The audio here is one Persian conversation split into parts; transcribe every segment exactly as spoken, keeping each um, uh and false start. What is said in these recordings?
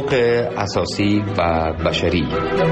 حقوق اساسی و بشری.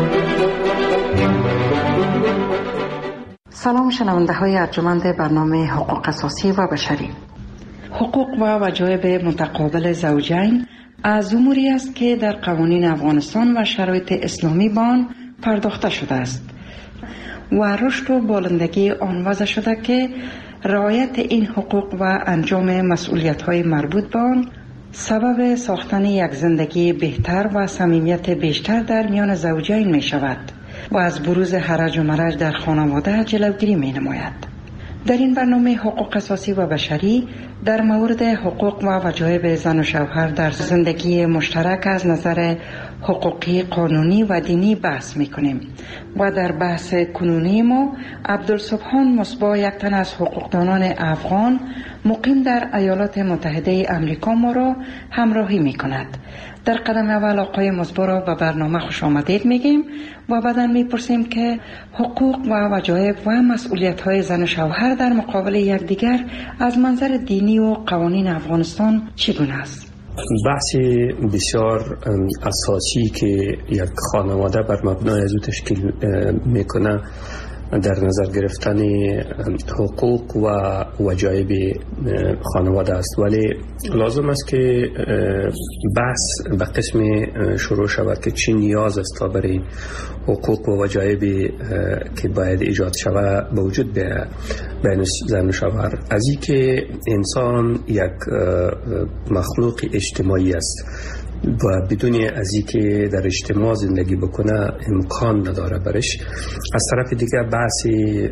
سلام شنونده های ارجمند برنامه حقوق اساسی و بشری. حقوق و وجایب متقابل زوجین از اموری است که در قوانین افغانستان و شرایط اسلامی به آن پرداخته شده است و رشد و بالندگی آن وضع شده که رعایت این حقوق و انجام مسئولیت‌های مربوط به آن سبب ساختن یک زندگی بهتر و صمیمیت بیشتر در میان زوجین می شود و از بروز هرج و مرج در خانواده جلوگیری می نماید. در این برنامه حقوق اساسی و بشری در مورد حقوق و وجایب زن و شوهر در زندگی مشترک از نظر حقوقی، قانونی و دینی بحث می کنیم و در بحث کنونی ما عبدالسبحان مصباح، یک تن از حقوقدانان افغان مقیم در ایالات متحده امریکا ما را همراهی می کند. در قدم اول آقای مصباح را به برنامه خوش آمدید میگیم و بعدا میپرسیم که حقوق و وجایب و مسئولیت های زن و شوهر در مقابل یکدیگر از منظر دینی و قوانین افغانستان چگونه است؟ بحث بسیار اساسی که یک خانواده بر مبنای از او تشکیل میکنه در نظر گرفتن حقوق و وجایب خانواده است، ولی لازم است که بحث به قسم شروع شود که چی نیاز است تا برای حقوق و وجایب که باید ایجاد شود به وجود بین زن و شوهر. از این که انسان یک مخلوق اجتماعی است و بدون از این که در اجتماع زندگی بکنه امکان نداره برش. از طرف دیگه بحث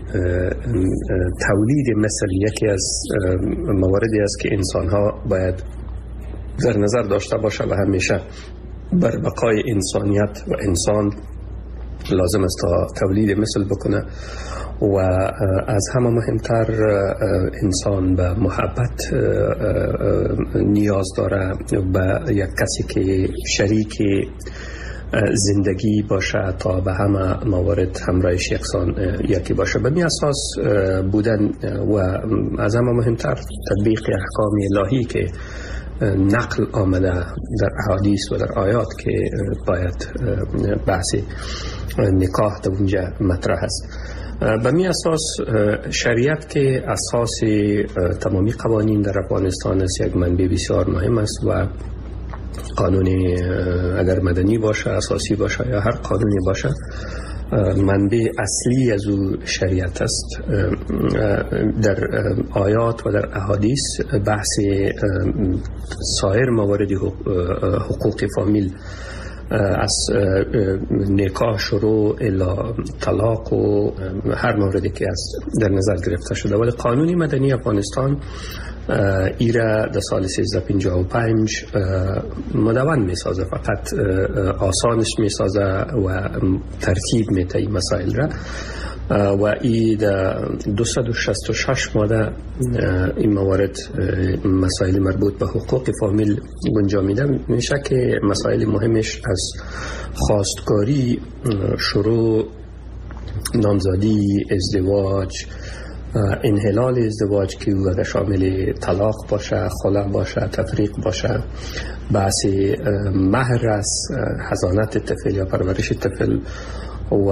تولید مثل یکی از مواردی است که انسان ها باید در نظر داشته باشه و همیشه بر بقای انسانیت و انسان لازم است تا تولید مثل بکنه و از همه مهمتر انسان به محبت نیاز داره، به یک کسی که شریک زندگی باشه تا به همه موارد همراهش یکسان یکی باشه. به می اساس بودن و از همه مهمتر تطبیق احکام الهی که نقل آمده در احادیث و در آیات که باید بحث نکاح در اونجا مطرح است. به می اساس شریعت که اساس تمامی قوانین در افغانستان است یک منبع بسیار مهم است و قانون اگر مدنی باشه، اساسی باشه یا هر قانونی باشه، منبع اصلی از او شریعت است. در آیات و در احادیث بحث سایر موارد حقوق فامیل از نکاح شروع الی طلاق و هر موردی که از در نظر گرفته شده، ولی قانون مدنی افغانستان ایره در سال سیزده پنجاه و پنج مدون می سازه، فقط آسانش می سازه و ترتیب می ته مسائل را و ای در دویست و شصت و شش ماده این موارد مسائل مربوط به حقوق فامیل گنجا میده. میشه که مسائل مهمش از خواستگاری شروع، نامزدی، ازدواج، انحلال ازدواج که او شامل طلاق باشه، خلع باشه، تفریق باشه، بحث مهر است، حضانت طفل یا پرورش طفل و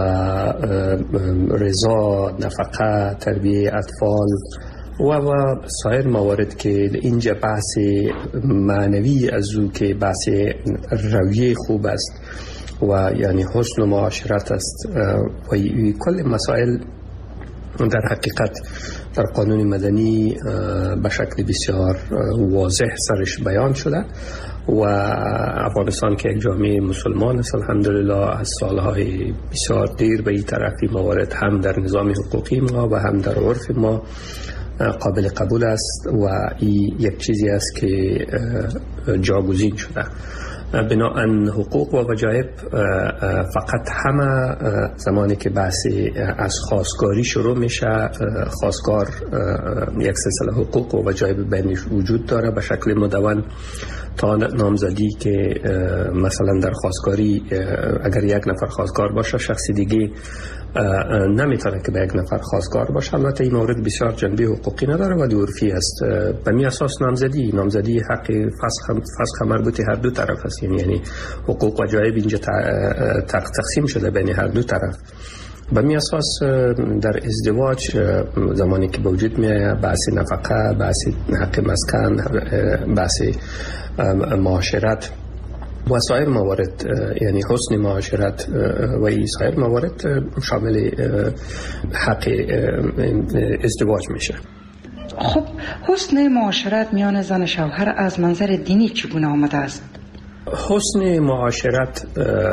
رضا، نفقه، تربیه اطفال و و سایر موارد که اینجا بحث معنوی از او که بحث رویه خوب است و یعنی حسن و معاشرت است و کل مسائل در حقیقت در قانون مدنی به شکل بسیار واضح سرش بیان شده و افغانستان که یک جامعه مسلمان است الحمدلله از سالهای بسیار دیر به این طرفی موارد هم در نظام حقوقی ما و هم در عرف ما قابل قبول است و این یک چیزی است که جاگزین شده. بنابراین حقوق و وجایب فقط همه زمانی که بحث از خواستگاری شروع میشه، خواستگار یک سلسله حقوق و وجایب بینش وجود داره به شکل مدون تا نامزدی که مثلا در خواستگاری اگر یک نفر خواستگار باشه شخصی دیگه نمیتونه که به یک نفر خواستگار باشه. البته این مورد بسیار جنبه حقوقی نداره ولی عرفی است. به می اساس نامزدی نامزدی حق فسخ فسخ مربوط هر دو طرف است، یعنی یعنی حقوق و جایب اینجا تقسیم شده بین هر دو طرف. به می اساس در ازدواج زمانی که به وجود میاد بحث نفقه، بحث حق مسکن، بحث معاشرت و سایر موارد، یعنی حسن معاشرت و این سایر موارد شامل حق ازدواج میشه. خب حسن معاشرت میان زن و شوهر از منظر دینی چگونه آمده است؟ حسن معاشرت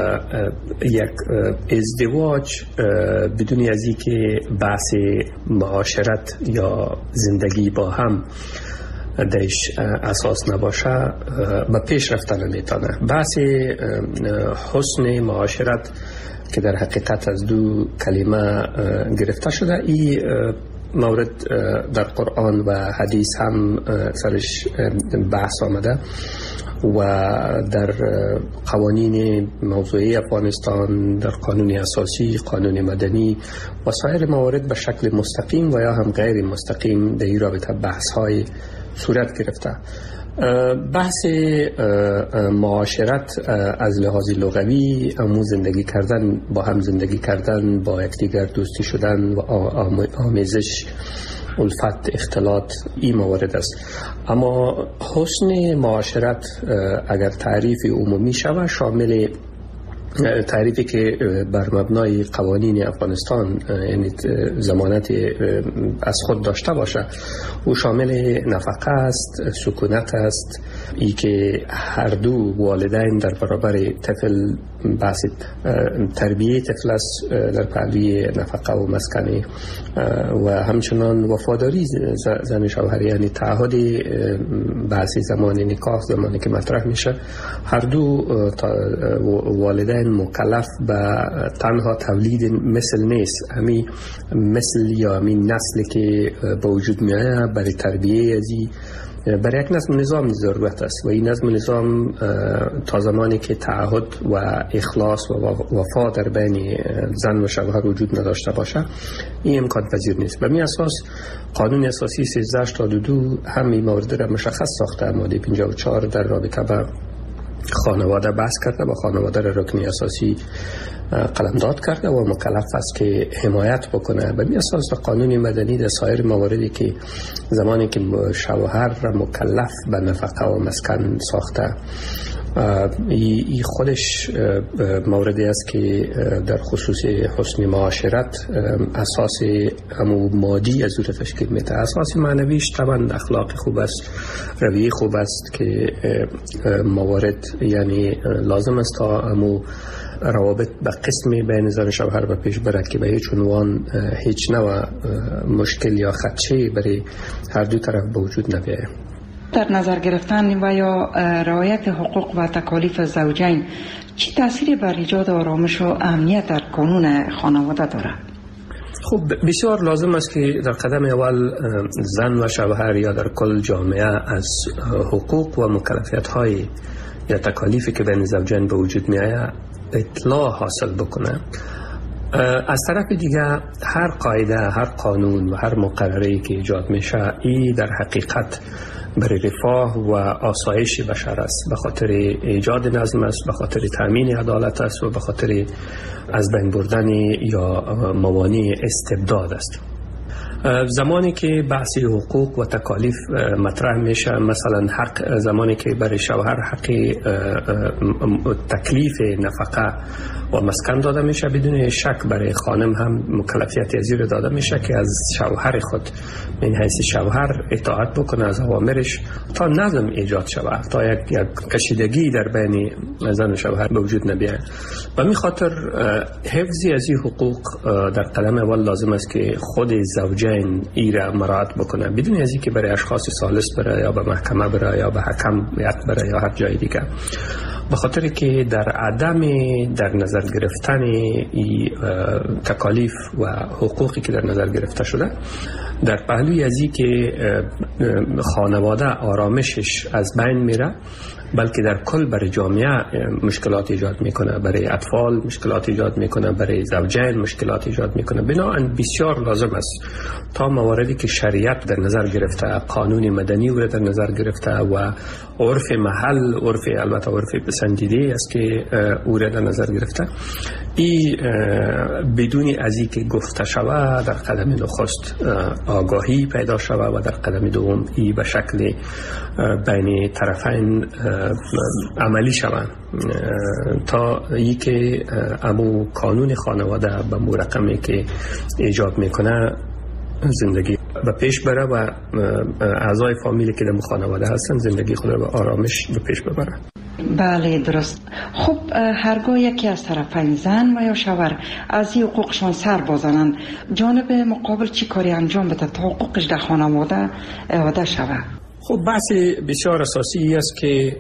یک ازدواج بدون از اینکه بحث معاشرت یا زندگی با هم درش اساس نباشه به پیش رفتن نمیتونه. بحث حسن معاشرت که در حقیقت از دو کلمه گرفته شده، این مورد در قرآن و حدیث هم سرش بحث آمده و در قوانین موضوعی افغانستان، در قانون اساسی، قانون مدنی و سایر موارد به شکل مستقیم و یا هم غیر مستقیم در این رابطه بحث های صورت گرفته. بحث معاشرت از لحاظ لغوی امو زندگی کردن، با هم زندگی کردن، با یکدیگر دوستی شدن و آمیزش، الفت، اختلاط، این موارد است. اما حسن معاشرت اگر تعریف عمومی شود، شامل تعریفی که بر مبنای قوانین افغانستان یعنی ضمانت از خود داشته باشه، او شامل نفقه است، سکونت است، ای که هر دو والدین در برابر طفل بحث تربیه طفل است در پهلوی نفقه و مسکن و همچنان وفاداری زن شوهر، یعنی تعهد بحث زمان نکاح زمانی که مطرح میشه، هر دو والدین مکلف به تنها تولید مثل نیست، همین مثل یا همین نسلی که به وجود میایه برای تربیه ازی برای یک نظم نظام ضرورت است و این نظم نظام تا زمانی که تعهد و اخلاص و وفا در بین زن و شوهر وجود نداشته باشه این امکان پذیر نیست. به می اساس قانون اساسی سیزده هشتاد و دو هم این مورد را مشخص ساخته. ماده پنجاه و چهار در رابطه با خانواده بحث کرده و خانواده را رکن اساسی قلمداد کرده و مکلف است که حمایت بکنه. به اساس قانون مدنی در سایر مواردی که زمانی که شوهر را مکلف به نفقه و مسکن ساخته، این خودش موردی است که در خصوص حسن معاشرت اساس همو مادی از او تشکیل میده. اساس معنویش طبعا اخلاق خوب است، رویه خوب است که موارد یعنی لازم است تا همو روابط به قسمی بین زن و شوهر به پیش برد که به هیچ عنوان هیچ نوع مشکل یا خدشه برای هر دو طرف به وجود نبیاید. در نظر گرفتن و یا رعایت حقوق و تکالیف زوجین چی تأثیری بر ایجاد آرامش و امنیت در قانون خانواده دارد؟ خب بسیار لازم است که در قدم اول زن و شوهر یا در کل جامعه از حقوق و مکلفیت های یا تکالیفی که بین زوجین به وجود می آید اطلاع حاصل بکنه. از طرف دیگه هر قاعده، هر قانون و هر مقرری که ایجاد میشه این در حقیقت برای رفاه و آسایش بشر است، به خاطر ایجاد نظم است، به خاطر تامین عدالت است و به خاطر از بین بردن یا موانع استبداد است. زمانی که بحث حقوق و تکالیف مطرح میشه، مثلا حق زمانی که برای شوهر حق تکلیف نفقه و مسکن داده میشه، بدون شک برای خانم هم مکلفیت ازیر داده میشه که از شوهر خود من حیث شوهر اطاعت بکنه از اوامرش تا نظم ایجاد شود، تا یک, یک کشیدگی در بین زن و شوهر به وجود نبیاید. و می خاطر حفظی از این حقوق در قدم اول لازم است که خود زوجین ایره مراعات بکنه، بدون از اینکه برای اشخاص ثالث بره یا به محکمه بره یا به حکم بره یا هر جای دیگه، به خاطر که در عدم در نظر گرفتن ای تکالیف و حقوقی که در نظر گرفته شده در پهلوی ازی که خانواده آرامشش از بین میره، بلکه در کل برای جامعه مشکلات ایجاد میکنه، برای اطفال مشکلات ایجاد میکنه، برای زوجین مشکلات ایجاد میکنه. بنابراین بسیار لازم است تا مواردی که شریعت در نظر گرفته، قانون مدنی او در نظر گرفته و عرف محل، عرف البته عرف پسندیده است که او در نظر گرفته، ای بدون از این که گفته شود در قدم نخست آگاهی پیدا شود و در قدم دوم ای به شکل بین طرفین عملی شوند تا ای که امو قانون خانواده به مو رقمی که ایجاد میکنه زندگی به پیش بره و اعضای فامیلی که در خانواده هستن زندگی خود رو به آرامش به پیش ببره. بله درست. خب هرگاه یکی از طرفین زن و یا شوهر از این حقوقشان سر بازنند، جانب مقابل چی کاری انجام بده تا حقوقش در خانواده اعاده شود؟ خب بحث بسیار اساسی است که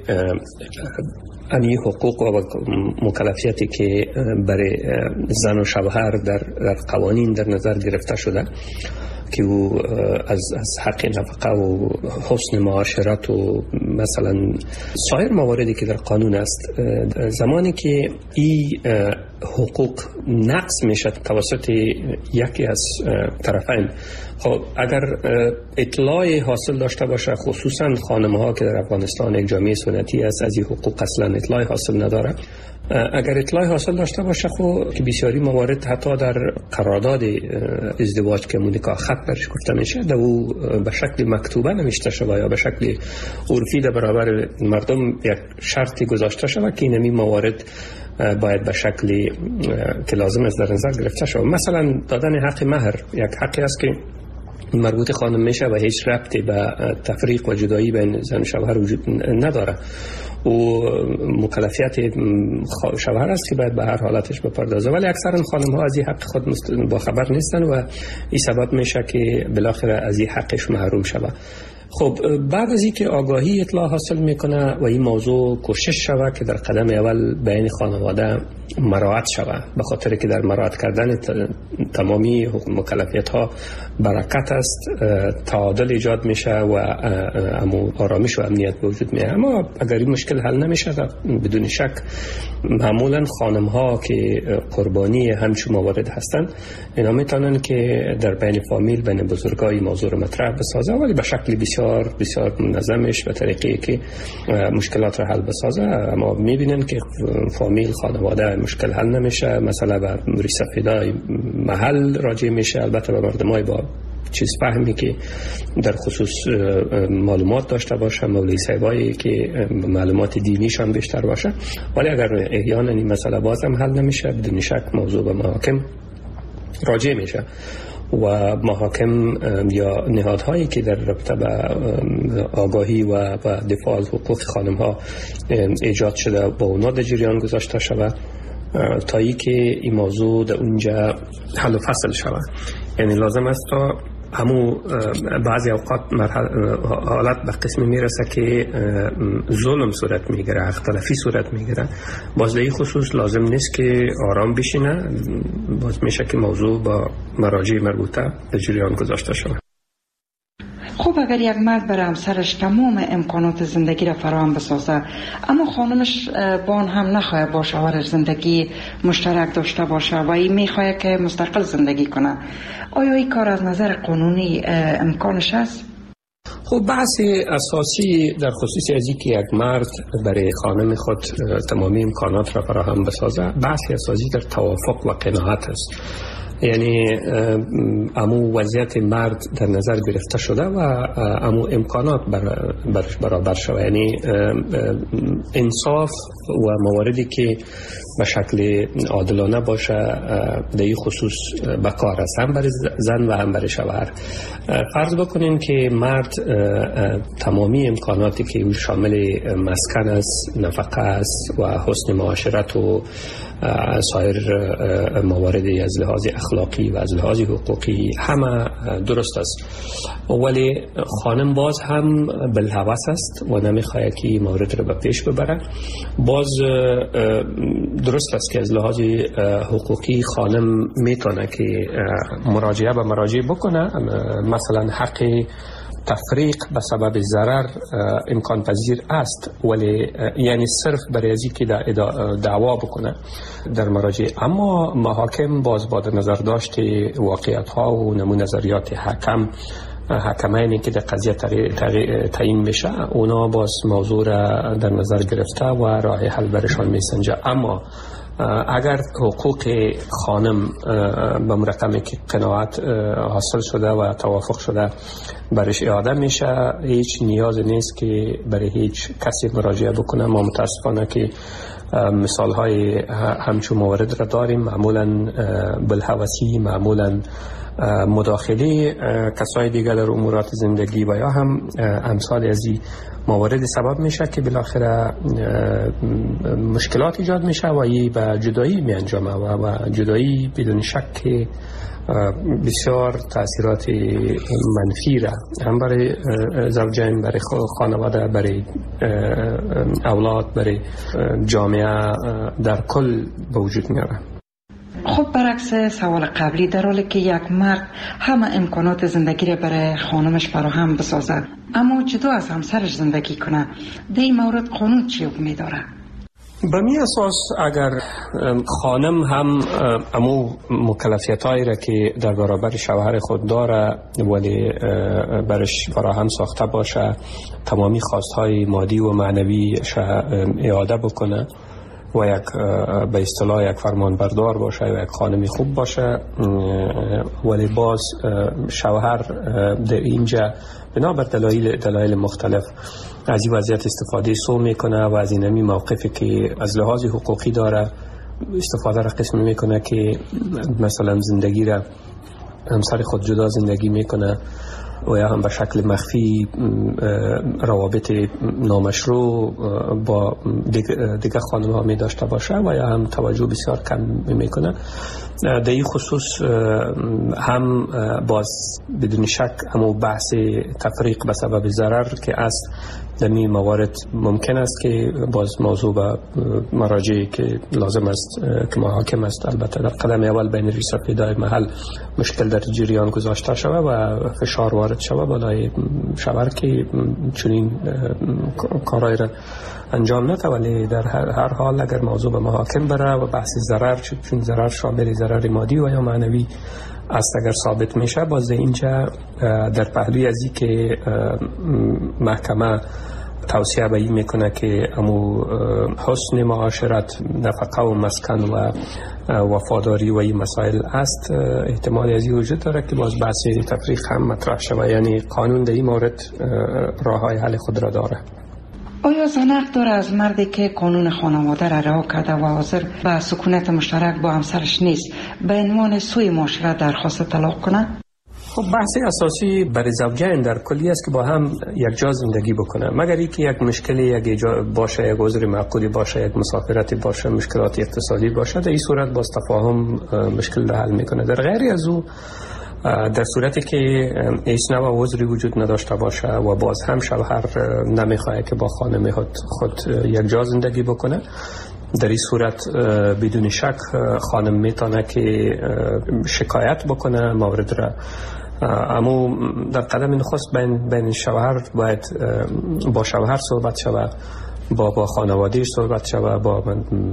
این حقوق و مکلفیتی که برای زن و شوهر در, در قوانین در نظر گرفته شده که او از, از حق نفقه و حسن معاشرت و مثلا سایر مواردی که در قانون است، زمانی که این حقوق نقض میشه توسط یکی از طرفین، خب اگر اطلاع حاصل داشته باشه، خصوصا خانم ها که در افغانستان یک جامعه سنتی است از این حقوق اصلا اطلاع حاصل نداره، اگر اطلاع حاصل داشته باشه خب که بسیاری موارد حتی در قرارداد ازدواج که مونیکا خط برش گفته میشه در او به شکل مکتوبه نمیشته شده یا به شکل عرفی در برابر مردم یک شرطی گذاشته شده که این موارد باید به شکلی که لازم است در نظر گرفته شود. مثلا دادن حق مهر یک حقی است که مربوط خانم میشه و هیچ ربطی به تفریق و جدایی بین زن و شوهر وجود نداره و مکلفیت شوهر است که باید به هر حالتش بپردازه، ولی اکثرا خانم ها از این حق خود با خبر نیستن و این سبب میشه که بالاخره از این حقش محروم شود. خب بعد از اینکه آگاهی اطلاع حاصل میکنه و این موضوع کوشش شود که در قدم اول بین خانواده مراعات شود، به خاطر که در مراعات کردن تمامی مکلفیت ها برکت است، تعادل ایجاد میشه و آرامش و امنیت به وجود میاد. اما اگر این مشکل حل نمیشه بدون شک معمولا خانم ها که قربانی همچون موارد هستند اینا میتونن که در بین فامیل بین بزرگای موضوع رو مطرح بسازه، ولی به شکل بسیار بسیار منظمش به طریقی که مشکلات رو حل بسازه. اما میبینن که فامیل خانواده مشکل حل نمیشه، مثلا به موری سفیدای محل راجع میشه، البته به مردمای با چیز فهمی که در خصوص معلومات داشته باشه، مولوی صاحبایی که معلومات دینیشان بیشتر باشه، ولی اگر احیانا این مسئله بازم حل نمیشه بدون شک موضوع به محاکم راجع میشه و محاکم یا نهادهایی که در رابطه به آگاهی و دفاع از حقوق خانم ها ایجاد شده با اونا در جریان گذاشته شود تا ای که این موضوع در اونجا حل و فصل شود. یعنی لازم است تا همو بعضی اوقات حالت به قسم میرسه که ظلم صورت میگیره، حق تلفی صورت میگیره، باز در خصوص لازم نیست که آرام بشینه، باز میشه که موضوع با مراجع مربوطه در جریان گذاشته شود. خب اگر یک مرد برای همسرش تمام امکانات زندگی را فراهم بسازه اما خانمش با آن هم نخواهد با شوهرش زندگی مشترک داشته باشه و این میخواهد که مستقل زندگی کنه، آیا این کار از نظر قانونی امکانش است؟ خب بحث اساسی در خصوص از اینکه یک مرد برای خانم خود تمامی امکانات را فراهم بسازه بحث اساسی در توافق و قناعت است. یعنی امو وضعیت مرد در نظر گرفته شده و امو امکانات بر برش برابر شده، یعنی انصاف و مواردی که به شکل عادلانه باشه در این خصوص به کار است، هم برای زن و هم برای شوهر. فرض بکنیم که مرد تمامی امکاناتی که شامل مسکن است، نفقه است و حسن معاشرت و سایر مواردی از لحاظ اخلاقی و از لحاظ حقوقی همه درست است، ولی خانم باز هم بالهوس است و نمیخواهد که مورد رو به پیش ببره. باز درست است که از لحاظ حقوقی خانم میتونه که مراجعه به مراجع بکنه، مثلا حق تفریق به سبب ضرر امکان پذیر است، ولی یعنی صرف برای ازی که دعوا بکنه در مراجع. اما محاکم باز با نظر داشت واقعیت ها و نمون نظریات حکم حکمینی که در قضیه تعیین میشه، اونا باز موضوع را در نظر گرفته و راه حل برشان میسنجه. اما اگر حقوق خانم به مرقمی که قناعت حاصل شده و توافق شده برش اعاده میشه، هیچ نیاز نیست که برای هیچ کسی مراجعه بکنه. ما متاسفانه که مثال های همچون موارد را داریم، معمولا بالهوسی، معمولا مداخله کسای دیگر در امورات زندگی و یا هم امثال از این موارد سبب میشه که بالاخره مشکلات ایجاد میشه و این به جدایی می انجامه و, و جدایی بدون شک بسیار تاثیرات منفی را هم برای زوجین، برای خانواده، برای اولاد، برای جامعه در کل به وجود میاره. خب برعکس سوال قبلی، در حالی که یک مرد همه امکانات زندگی را برای خانمش فراهم بسازد اما جدا از همسرش زندگی کنه، در این مورد قانون چی حکمی داره؟ به می اساس اگر خانم هم امو مکلفیت هایی را که در برابر شوهر خود داره ولی برش فراهم ساخته باشه، تمامی خواست های مادی و معنوی اعاده بکنه و یک به اصطلاح یک فرمان بردار باشه و یک خانمی خوب باشه، ولی باز شوهر در اینجا بنابر دلایل دلایل مختلف از این وضعیت استفاده سو میکنه و از این همی موقفی که از لحاظ حقوقی داره استفاده را قسمی میکنه که مثلا زندگی را همسر خود جدا زندگی میکنه و یا هم به شکل مخفی روابط نامشروع با دیگه خانم ها می داشته باشه و یا هم توجه بسیار کم می کنه. در این خصوص هم باز بدون شک همو بحث تفریق به سبب ضرر که است، در این موارد ممکن است که باز موضوع به مراجعی که لازم است که محاکم است البته در قدم اول بین ریس پیدای محل مشکل در جریان گذاشته شده و فشار وارد شده بالای شوهر که چنین کارهای را انجام نده، ولی در هر حال اگر موضوع به محاکم بره و بحث ضرر، چون ضرر شامل ضرر مادی و یا معنوی است، اگر ثابت میشه، باز اینجا در پهلوی ازی که محکمه توصیه به این میکنه که امو حسن معاشرت، نفقه و مسکن و وفاداری و این مسائل است، احتمال ازی وجود داره که باز بحث تفریق هم مطرح شود. یعنی قانون در این مورد راه های حل خود را داره. آیا زن حق داره از مردی که قانون خانواده را رها کرده و حاضر به سکونت مشترک با همسرش نیست به عنوان سوی معاشرت درخواست طلاق کنه؟ خب بحث اساسی برای زوجین در کلی است که با هم یک جا زندگی بکنه، مگر اینکه یک مشکلی یک باشه، یک عذر معقولی باشه، یک مسافرتی باشه، مشکلات اقتصادی باشه، در این صورت باز تفاهم مشکل را حل میکنه. در غیر از او، در صورتی که هیچ نوع عذری وجود نداشته باشه و باز هم شوهر نمیخواد که با خانم خود, خود یک جا زندگی بکنه، در این صورت بدون شک خانم میتونه که شکایت بکنه مورد را. اما در قدم نخست بین, بین شوهر باید با شوهر صحبت شود، با با خانوادهش صحبت شود، با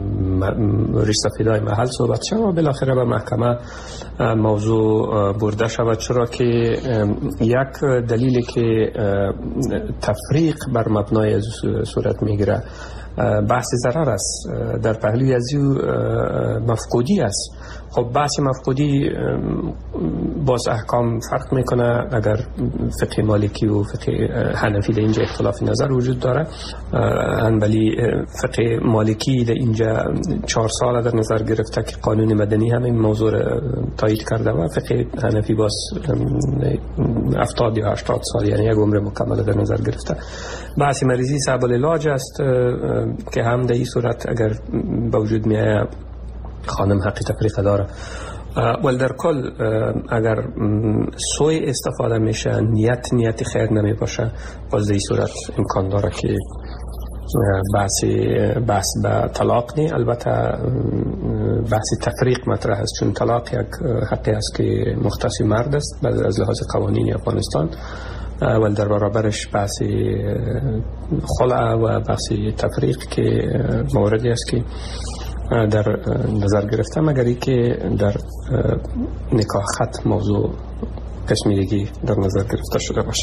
رئیس فیدای محل صحبت شود و بالاخره به محکمه موضوع برده شود، چرا که یک دلیلی که تفریق بر مبنای صورت میگیره بحث ضرر است، در پهلوی از او مفقودی است. خب بحث مفقودی باز احکام فرق میکنه، اگر فقه مالکی و فقه حنفی در اینجا اختلاف نظر وجود داره، ولی فقه مالکی در اینجا چهار سال در نظر گرفته که قانون مدنی همین موضوع تایید کرده و فقه حنفی باز هفتاد یا هشتاد سال، یعنی یک عمر مکمل در نظر گرفته. بحث مریضی صعب العلاج است که هم در این صورت اگر به وجود میاد خانم حقی تفریق داره. ولی در کل اگر سوی استفاده میشه، نیت نیت خیر نمی باشه، باز در این صورت امکان داره که بحث بحث به طلاق نی، البته بحث تفریق مطرح است، چون طلاق یک حقی است که مختص مرد است از لحاظ قوانین افغانستان، ولی در برابرش بحث خلع و بحث تفریق که موردی است که در نظر گرفته، مگر ای که در نکاح خط موضوع قسمی دیگی در نظر گرفته شده باشه.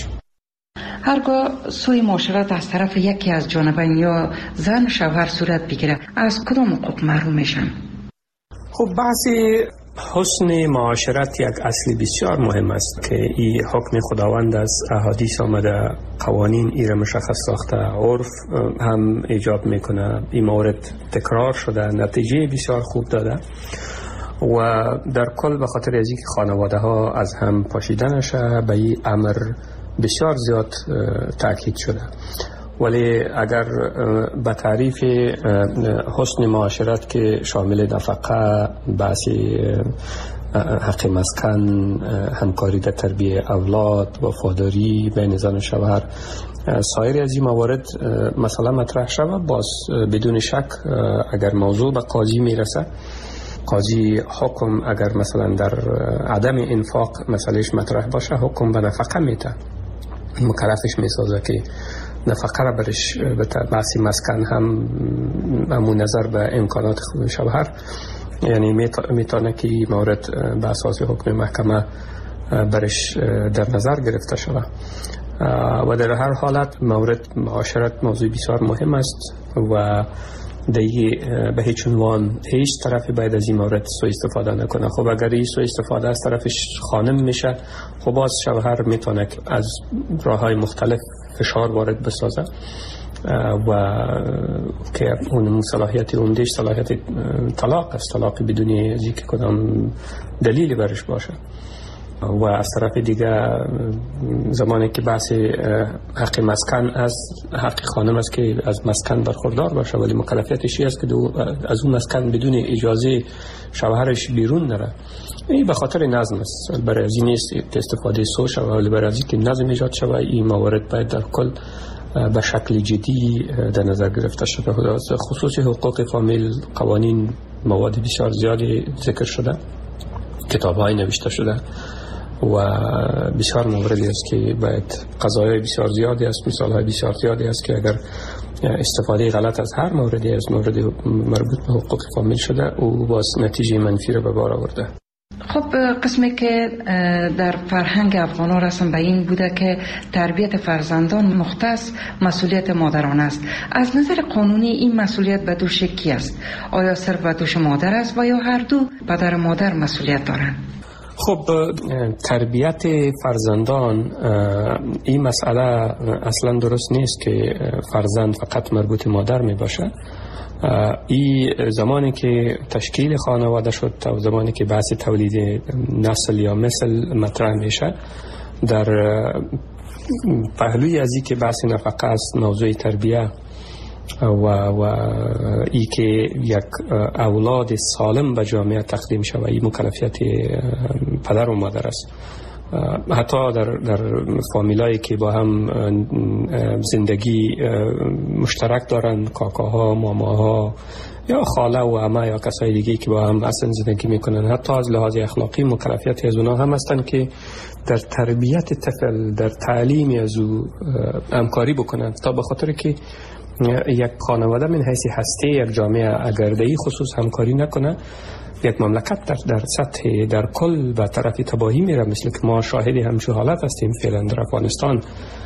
هرگاه سوی معاشرت از طرف یکی از جانبین یا زن و شوهر صورت بگیره، از کدام حقوق محروم میشن؟ خب بحث حسن معاشرت یک اصل بسیار مهم است که این حکم خداوند است، احادیث آمده، قوانین ای را مشخص ساخته، عرف هم ایجاب میکنه، این مورد تکرار شده، نتیجه بسیار خوب داده و در کل به خاطر از اینکه خانواده ها از هم پاشیده نشه به این امر بسیار زیاد تاکید شده. ولی اگر به تعریف حسن معاشرت که شامل نفقه، بحث حق مسکن، همکاری در تربیت اولاد، وفاداری بین زن و شوهر، سایر از این موارد مثلا مطرح شود، باز بدون شک اگر موضوع به قاضی میرسه، قاضی حکم اگر مثلا در عدم انفاق مسئلهش مطرح باشه، حکم به نفقه میده، مکلفش میسازه که نفقه را برش بحثی مسکن هم همون نظر به امکانات شوهر، یعنی میتونه که مورد به اساس حکم محکمه برش در نظر گرفته شده و در هر حالت مورد معاشرت موضوع بسیار مهم است و دیگه به هیچ عنوان هیچ طرفی باید از این مورد سوء استفاده نکنه. خب اگر این سوء استفاده از طرفش خانم میشه، خب باز شوهر میتونه از راههای مختلف فشار وارد بسازه و که اون صلاحیت عمدهش صلاحیت طلاق است، طلاق بدون از اینکه کدام دلیلی برش باشه. و از طرف دیگه زمانی که بحث حق مسکن است، حق خانم است که از مسکن برخوردار باشه، ولی مکلفیتش است که از اون مسکن بدون اجازه شوهرش بیرون نره. این به خاطر نظم است، برای از این نیست استفاده سو شود، ولی برای از این که نظم ایجاد شود این موارد باید در کل به شکل جدی در نظر گرفته شده. خصوصی حقوق فامیل قوانین مواد بسیار زیادی ذکر شده، کتاب‌های نوشته شده و بسیار موردی است که باید قضایای بسیار زیادی است، مثال‌های بسیار زیادی است که اگر استفاده غلط از هر موردی از مورد مربوط به حقوق فامیل شده او باز نتیجه منفی را به بار آورده. خب قسمی که در فرهنگ افغان‌ها رسم به این بوده که تربیت فرزندان مختص مسئولیت مادران است. از نظر قانونی این مسئولیت به دوش کی است؟ آیا صرف به دوش مادر است و یا هر دو پدر و مادر مسئولیت دارند؟ خب تربیت فرزندان این مسئله اصلا درست نیست که فرزند فقط مربوط مادر می باشه. این زمانی که تشکیل خانواده شد تا زمانی که بحث تولید نسل یا مثل مطرح میشه، در پهلوی از این که بحث نفقه است، موضوع تربیه و و ای که یک اولاد سالم به جامعه تقدیم شود، این مکلفیت پدر و مادر است. حتی در در فامیلایی که با هم زندگی مشترک دارن، کاکاها، ماماها یا خاله و عمه یا کسای دیگه که با هم اصلا زندگی میکنن، حتی از لحاظ اخلاقی مکلفیتی از اونها هم هستن که در تربیت طفل، در تعلیم از او همکاری بکنن، تا به خاطر که یک خانواده من حیث هسته یک جامعه اگر در این خصوص همکاری نکنه، یک مملکت در در سطح در کل به طرف تباهی میره، مثل که ما شاهدی همچون حالت هستیم فعلا در افغانستان.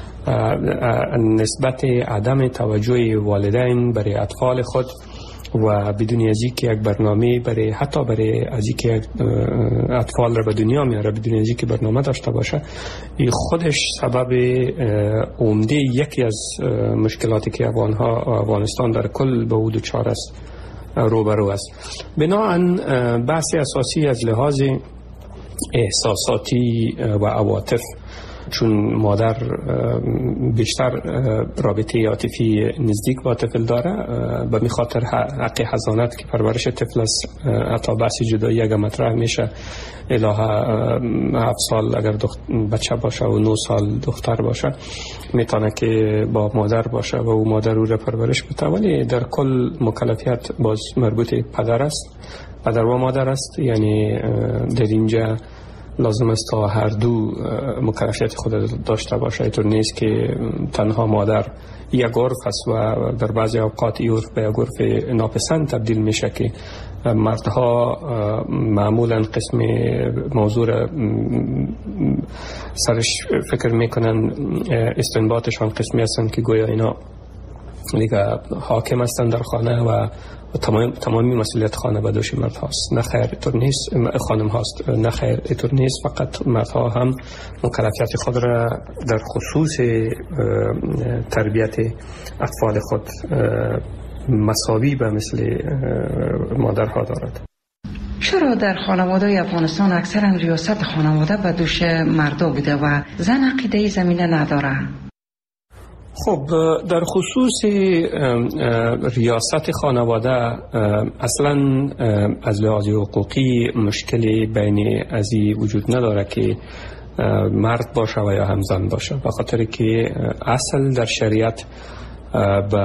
نسبت عدم توجه والدین برای اطفال خود و بدون از اینکه یک برنامه برای حتی برای از اینکه اطفال را به دنیا میاره بدون از اینکه برنامه داشته باشه، این خودش سبب عمده یکی از مشکلاتی که افغانها افغانستان در کل به او دچار است روبرو است. بنابراین بحث اساسی از لحاظ احساساتی و عواطف چون مادر بیشتر رابطه عاطفی نزدیک با طفل داره، به می خاطر حق حضانت که پرورش طفل است، حتی بحث جدایی اگر مطرح میشه الهه هفت سال اگر بچه باشه و نه سال دختر باشه میتونه که با مادر باشه و او مادر او را پرورش بده، ولی در کل مکلفیت باز مربوط پدر است، پدر و مادر است. یعنی در اینجا لازم است تا هر دو مکلفیت خود داشته باشه. اینطور نیست که تنها مادر یک عرف است و در بعضی اوقات این عرف به یک عرف ناپسند تبدیل میشه که مردها معمولا قسم موضوع سرش فکر میکنن، استنباطشان قسمی هستند که گویا اینا دیگه حاکم هستن در خانه و تمام تمامی مسئولیت خانه به دوش مرد هاست. نه خیر، اینطور نیست. خانم هاست. نه خیر، اینطور نیست. فقط مردها هم مکلفیت خود را در خصوص تربیت اطفال خود مساوی به مثل مادرها دارد. چرا در خانواده افغانستان اکثرا ریاست خانواده به دوش مردا بوده و زن عقیده زمینه نداره؟ خب در خصوص ریاست خانواده اصلا از لحاظ حقوقی مشکلی بین ازی وجود نداره که مرد باشه و یا هم زن باشه، به خاطر که اصل در شریعت به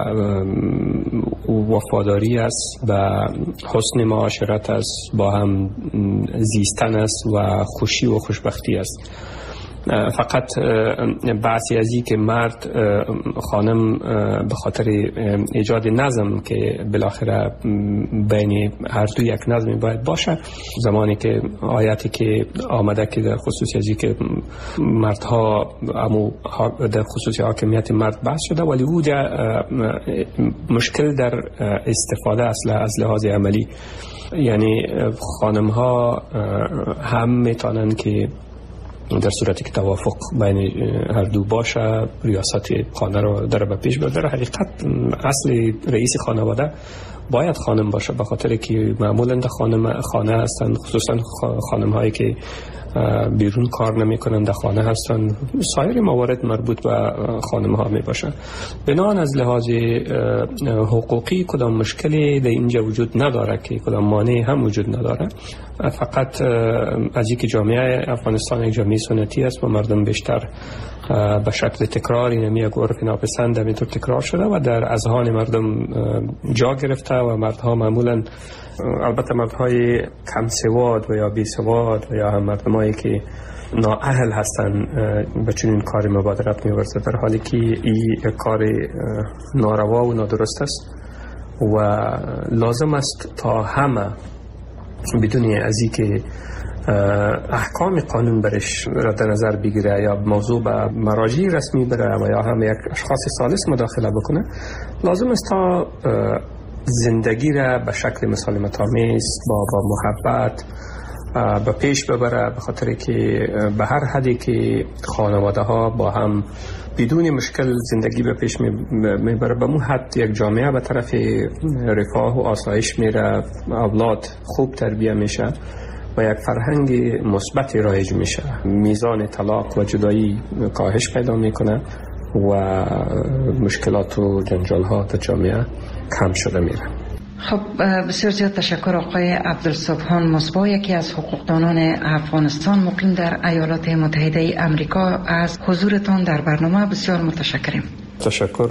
وفاداری است، به حسن معاشرت است، با هم زیستن است و خوشی و خوشبختی است. فقط بحثی از این که مرد خانم به خاطر ایجاد نظم که بالاخره بین هر دو یک نظمی باید باشه، زمانی که آیاتی که آمده که در خصوص از این که مردها امو در خصوص حاکمیت مرد بحث شده، ولی او مشکل در استفاده است از لحاظ عملی. یعنی خانم ها هم میتونن که در صورتی که توافق بین هر دو باشه ریاست خانه رو در به پیش ببره. حقیقت اصل رئیس خانواده باید خانم باشه، به خاطر که معمولا در خانم خانه هستند، خصوصا خانم هایی که بیرون کار نمی کنند در خانه هستند. سایر موارد مربوط به خانم ها می باشه. بنابراین از لحاظ حقوقی کدام مشکلی در اینجا وجود نداره که کدام مانعی هم وجود نداره. فقط از اینکه جامعه افغانستان یک جامعه سنتی است و مردم بیشتر به شکل تکراری نمی یک عرف ناپسند همینطور تکرار شده و در اذهان مردم جا گرفته و مردها معمولا، البته مردهای کم سواد و یا بی سواد و یا هم مردمایی که نااهل هستن به چنین کاری مبادرت می‌ورزه، در حالی که این کار ناروا و نادرست است و لازم است تا همه بدون از این که احکام قانون برش را در نظر بگیره یا موضوع به مراجع رسمی بره و یا هم یک اشخاص ثالث مداخله بکنه، لازم است تا زندگی را به شکل مسالمت آمیز با با محبت به پیش ببره، به خاطر که به هر حدی که خانواده ها با هم بدون مشکل زندگی به پیش میبره، به مو حد یک جامعه به طرف رفاه و آسایش میره، اولاد خوب تربیه میشه و یک فرهنگ مثبت رایج میشه، میزان طلاق و جدایی کاهش پیدا میکنه و مشکلات و جنجال ها در جامعه کم شده میره. خب بسیار زیاد تشکر آقای عبدالسبحان مصباح، یکی از حقوقدانان افغانستان مقیم در ایالات متحده امریکا، از حضورتان در برنامه بسیار متشکریم. تشکر.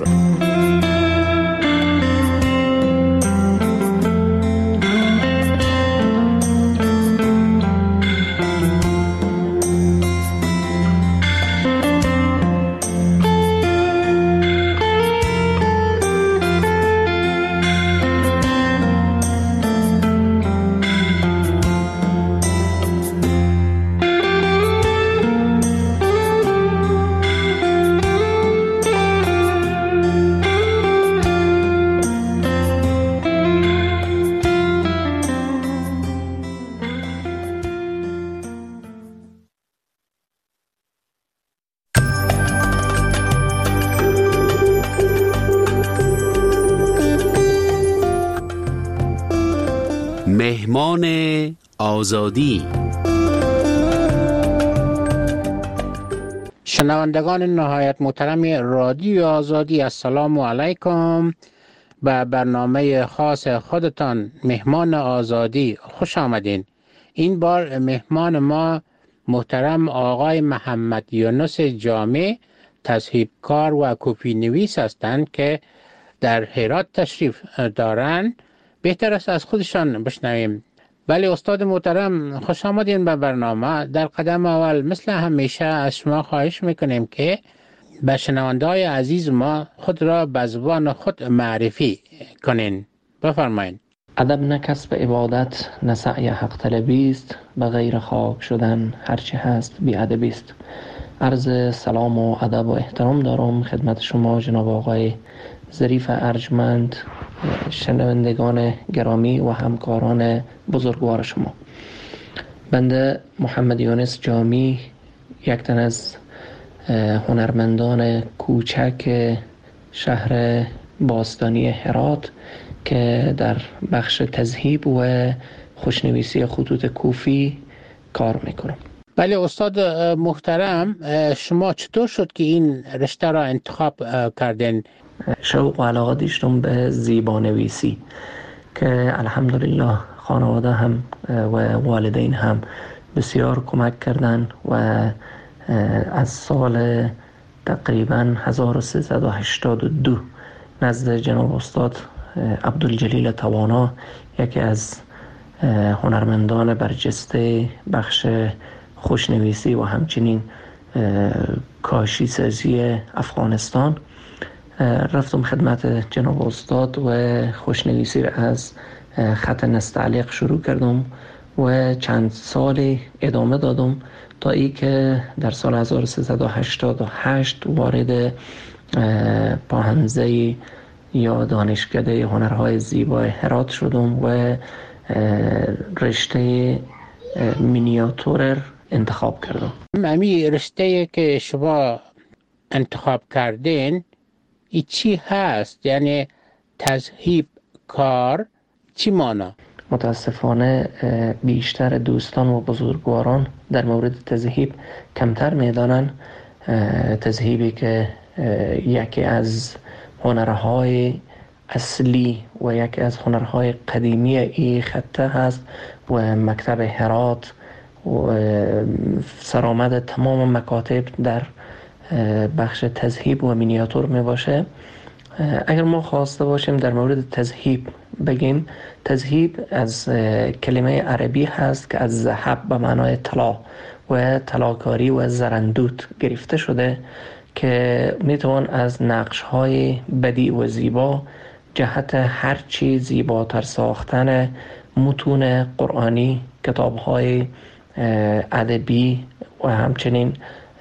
مهمان آزادی. شنوندگان نهایت محترم رادیو آزادی، السلام علیکم. به برنامه خاص خودتان مهمان آزادی خوش آمدین. این بار مهمان ما محترم آقای محمد یونس جامی، تصحیح‌کار و کپی نویس هستند که در هرات تشریف دارند. بهتر است از خودشان بشنویم. بله استاد محترم، خوش آمدین به برنامه. در قدم اول مثل همیشه از شما خواهش میکنیم که به شنونده‌های عزیز ما خود را به زبان خود معرفی کنین. بفرمایید. ادب نه کسب عبادت، نه سعی حق طلبی است، به غیر خاک شدن هرچی هست بی ادبی است. عرض سلام و ادب و احترام دارم خدمت شما جناب آقای ظریف ارجمند، شنوندگان گرامی و همکاران بزرگوار شما. بنده محمد یونس جامی، یک تن از هنرمندان کوچک شهر باستانی هرات که در بخش تذهیب و خوشنویسی خطوط کوفی کار میکنم. بله استاد محترم، شما چطور شد که این رشته را انتخاب کردین؟ شوق و علاقه داشتم به زیبانویسی که الحمدلله خانواده هم و والدین هم بسیار کمک کردن و از سال تقریبا هزار و سیصد و هشتاد و دو نزد جناب استاد عبدالجلیل توانا، یکی از هنرمندان برجسته بخش خوشنویسی و همچنین کاشی سازی افغانستان، رفتم خدمت جناب استاد و خوشنویسی را از خط نستعلیق شروع کردم و چند سالی ادامه دادم تا ای که در سال هزار و سیصد و هشتاد و هشت وارد پاهنزه یا دانشکده هنرهای زیبای هرات شدم و رشته مینیاتور انتخاب کردم. امی رشته که شما انتخاب کردین ای چی هست؟ یعنی تذهیب کار چی مانا؟ متاسفانه بیشتر دوستان و بزرگواران در مورد تذهیب کمتر میدانن. تذهیبی که یکی از هنرهای اصلی و یکی از هنرهای قدیمی این خطه هست و مکتب هرات و سرآمد تمام مکاتب در بخش تذهیب و مینیاتور می باشه. اگر ما خواسته باشیم در مورد تذهیب بگیم، تذهیب از کلمه عربی هست که از ذهب به معنای طلا و طلاکاری و زرندوت گرفته شده که میتوان از نقش‌های بدیع و زیبا جهت هر چی زیباتر ساختن متون قرآنی، کتاب‌های ادبی و همچنین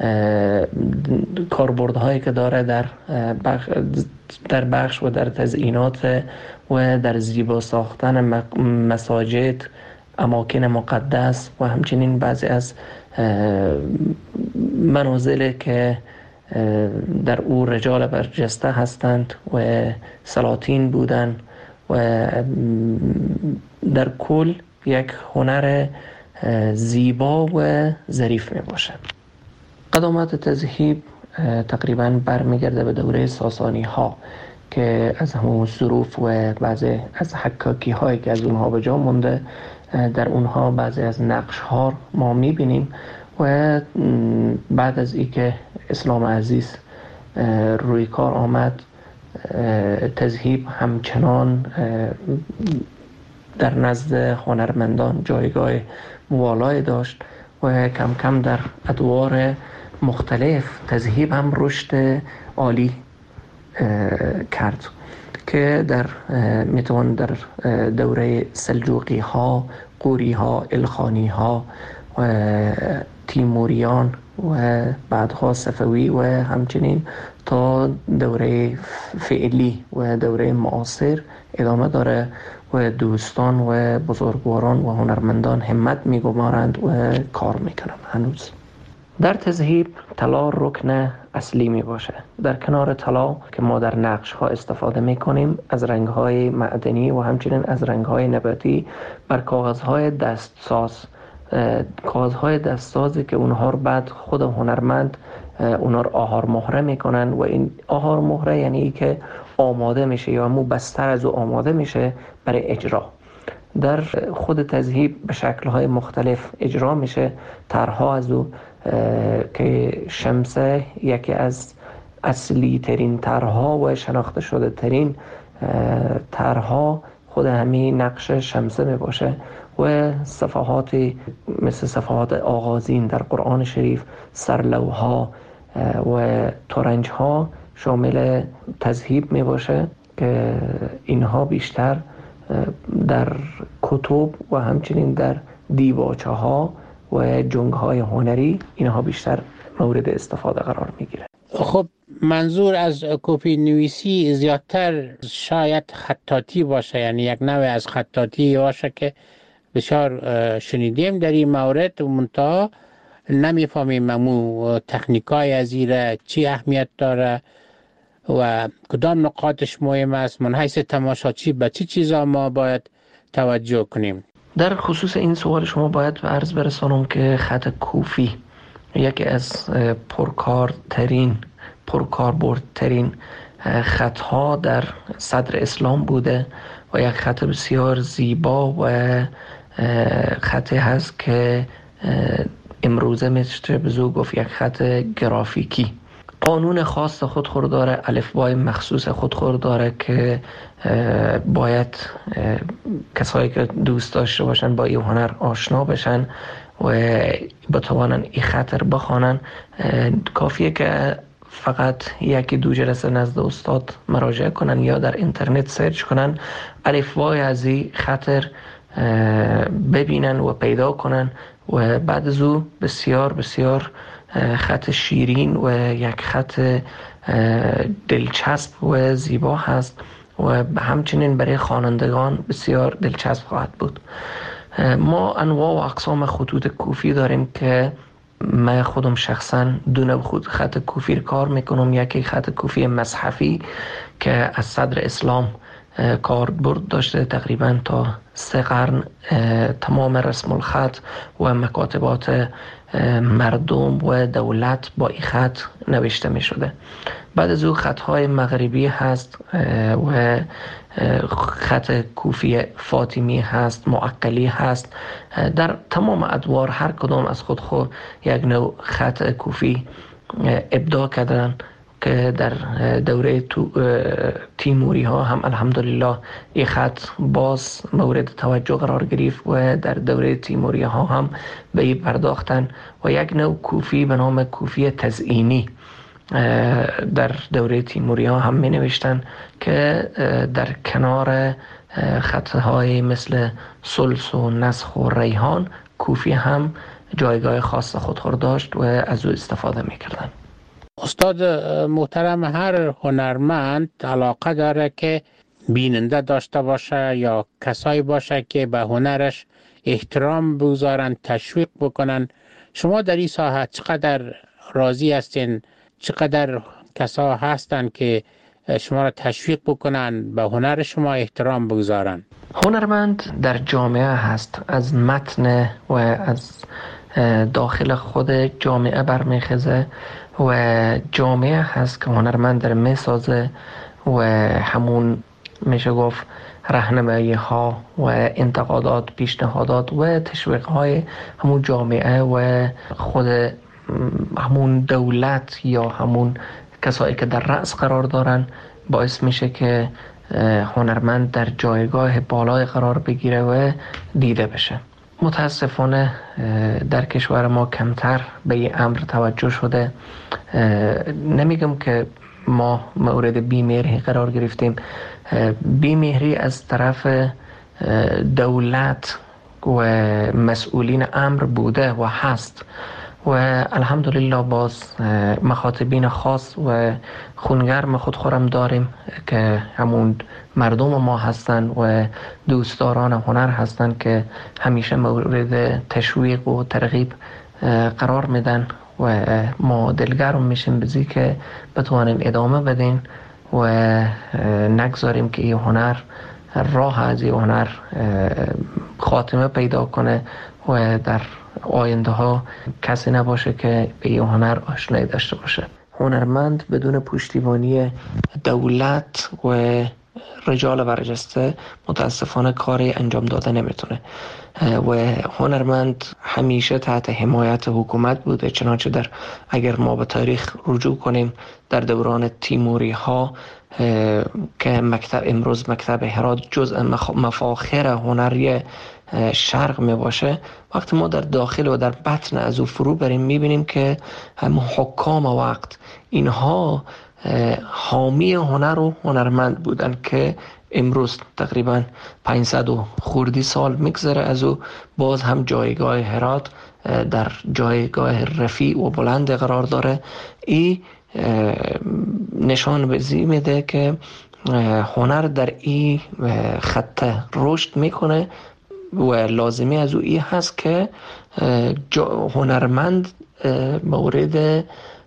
کاربردهایی که داره در بخش در بخش و در تزیینات و در زیبا ساختن مساجد، اماکن مقدس و همچنین بعضی از منازل که در او رجال برجسته هستند و سلاطین بودند و در کل یک هنر زیبا و ظریف می باشد. قدامت تذهیب تقریبا برمیگرده به دوره ساسانی ها که از همون ظروف و بعضی از حکاکی هایی که از اونها به جا مونده، در اونها بعضی از نقش ها ما میبینیم و بعد از ای که اسلام عزیز روی کار آمد، تذهیب همچنان در نزد هنرمندان جایگاه موالای داشت و کم کم در ادوار مختلف تذهیب هم رشد عالی کرد که در میتوان در دوره سلجوقی ها، قوری ها، الخانی ها و تیموریان و بعدها صفوی و همچنین تا دوره فعلی و دوره معاصر ادامه داره و دوستان و بزرگواران و هنرمندان همت میگمارند و کار میکنند. هنوز در تذهیب طلا رکن اصلی می باشه. در کنار طلا که ما در نقش ها استفاده می کنیم، از رنگ های معدنی و همچنین از رنگ های نباتی بر کاغذ های دستساز، کاغذ های دستسازی که اونها رو بعد خود هنرمند اونا رو آهار مهره میکنن و این آهار مهره یعنی که آماده میشه یا مو بستر از او آماده میشه برای اجرا. در خود تذهیب به شکل‌های مختلف اجرا میشه. طرح‌ها از او که شمسه یکی از اصلی ترین طرح‌ها و شناخته شده ترین طرح‌ها خود همین نقش شمسه می باشه و صفحاتی مثل صفحات آغازین در قرآن شریف، سرلوها و ترنج‌ها شامل تذهیب می باشه که اینها بیشتر در کتب و همچنین در دیباچه ها و جنگ های هنری اینها بیشتر مورد استفاده قرار می گیره. خب منظور از کپی نویسی زیادتر شاید خطاطی باشه، یعنی یک نوع از خطاطی باشه که بسیار شنیدیم در این مورد، منتها نمیفهمیم ممو تکنیکای از ایره چی اهمیت داره و کدام نقاطش مهم است. من حیث تماشاچی به چی چیزا ما باید توجه کنیم؟ در خصوص این سوال شما باید عرض برسانم که خط کوفی یکی از پرکارترین پرکاربردترین خطها در صدر اسلام بوده و یک خط بسیار زیبا و خطی هست که امروزه میشه بزو گفت یک خط گرافیکی. قانون خاص خودخور داره، الفبای مخصوص خودخور داره که باید کسایی که دوست داشته باشن با این هنر آشنا بشن و بتوانن این خط رو بخوانن. کافیه که فقط یکی دو جلسه نزد استاد مراجعه کنن یا در اینترنت سرچ کنن، الفبای از این خط ببینن و پیدا کنن و بعد از او بسیار بسیار خط شیرین و یک خط دلچسب و زیبا هست و همچنین برای خوانندگان بسیار دلچسب خواهد بود. ما انواع و اقسام خطوط کوفی داریم که من خودم شخصا دو نوع خود خط کوفی کار میکنم. یکی خط کوفی مصحفی که از صدر اسلام کاربرد داشته، تقریبا تا سه قرن تمام رسم الخط و مکاتبات مردم و دولت با این خط نوشته می شده. بعد از او خطهای مغربی هست و خط کوفی فاطمی هست، معقلی هست. در تمام ادوار هر کدام از خود خود یک نوع خط کوفی ابداع کردن که در دوره تیموری ها هم الحمدلله این خط باز مورد توجه قرار گرفت و در دوره تیموری ها هم به این پرداختن و یک نوع کوفی به نام کوفی تزئینی در دوره تیموری ها هم می نوشتن که در کنار خطهای مثل سلس و نسخ و ریحان کوفی هم جایگاه خاص خودخور داشت و از او استفاده می کردن. استاد محترم، هر هنرمند علاقه داره که بیننده داشته باشه یا کسایی باشه که به هنرش احترام بگذارن، تشویق بکنن. شما در این ساحه چقدر راضی هستین؟ چقدر کسا هستن که شما را تشویق بکنن، به هنر شما احترام بگذارن؟ هنرمند در جامعه هست، از متن و از داخل خود جامعه برمیخزه و جامعه هست که هنرمند در میسازه و همون میشه گفت راهنمایی ها و انتقادات، پیشنهادات و تشویق های همون جامعه و خود همون دولت یا همون کسایی که در رأس قرار دارن باعث میشه که هنرمند در جایگاه بالای قرار بگیره و دیده بشه. متاسفانه در کشور ما کمتر به این امر توجه شده. نمیگم که ما مورد بیمهری قرار گرفتیم، بیمهری از طرف دولت و مسئولین امر بوده و هست و الحمدلله باز مخاطبین خاص و خونگرم خودخورم داریم که همون مردم ما هستن و دوستداران هنر هستن که همیشه مورد تشویق و ترغیب قرار میدن و ما دلگرم میشیم بزی که بتوانیم ادامه بدین و نگذاریم که این هنر راه از این هنر خاتمه پیدا کنه و در آینده ها کسی نباشه که به این هنر آشنایی داشته باشه. هنرمند بدون پشتیبانی دولت و رجال برجسته متاسفانه کاری انجام داده نمیتونه و هنرمند همیشه تحت حمایت حکومت بوده. چنانچه در اگر ما به تاریخ رجوع کنیم در دوران تیموری ها که مکتب امروز مکتب هرات جزء مفاخر هنری شرق می باشه، وقتی ما در داخل و در بطن از او فرو بریم میبینیم که هم حکام وقت اینها حامی هنر و هنرمند بودن که امروز تقریبا پانصد و خوردی سال میگذره از او باز هم جایگاه هرات در جایگاه رفیع و بلند قرار داره. این نشان بزی میده که هنر در این خط رشد میکنه و لازمی از او این هست که هنرمند مورد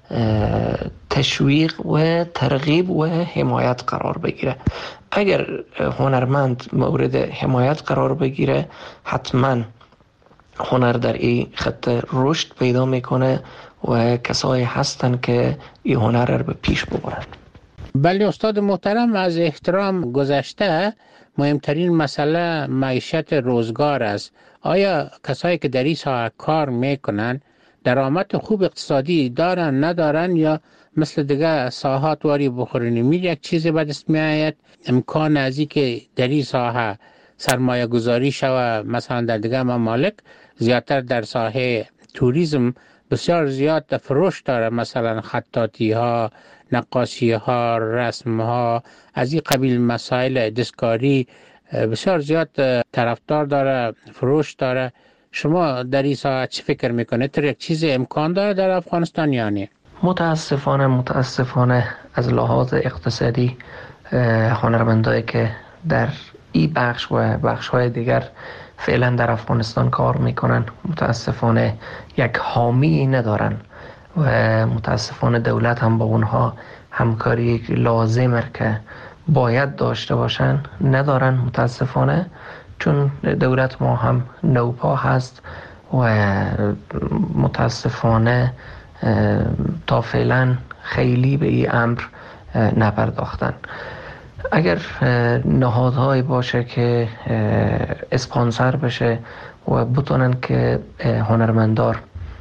تشویق و ترغیب و حمایت قرار بگیره. اگر هنرمند مورد حمایت قرار بگیره حتما هنر در این خط رشد پیدا میکنه و کسایی هستن که این هنر رو به پیش ببرن. بله استاد محترم، از احترام گذشته مهمترین مسئله معیشت روزگار است. آیا کسایی که در این ساحه کار میکنن درآمد خوب اقتصادی دارن ندارن یا مثل دیگه ساحات واری بخورن میل یک چیزی به دست میآید؟ امکان ازی که در این ساحه سرمایه گذاری شوه مثلا در دیگه ممالک زیادتر در ساحه توریسم بسیار زیاد فروش داره، مثلا خطاطی ها، نقاشی ها، رسم ها، از این قبیل مسائل دستکاری بسیار زیاد طرفدار داره، فروش داره. شما در این ساعت چی فکر میکنه؟ تر یک چیز امکان داره در افغانستان یا نه؟ متاسفانه متاسفانه از لحاظ اقتصادی هنرمندایی که در این بخش و بخش های دیگر فعلا در افغانستان کار میکنن متاسفانه یک حامی ندارن و متاسفانه دولت هم با اونها همکاری لازمه که باید داشته باشن ندارن متاسفانه، چون دولت ما هم نوپا هست و متاسفانه تا فعلا خیلی به این امر نپرداختن. اگر نهادهایی باشه که اسپانسر بشه و بتونن که هنرمندار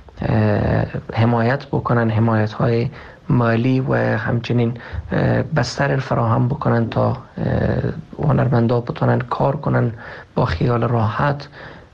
حمایت بکنن، حمایت های مالی و همچنین بستر فراهم بکنن تا هنرمندا بتونن کار کنن با خیال راحت،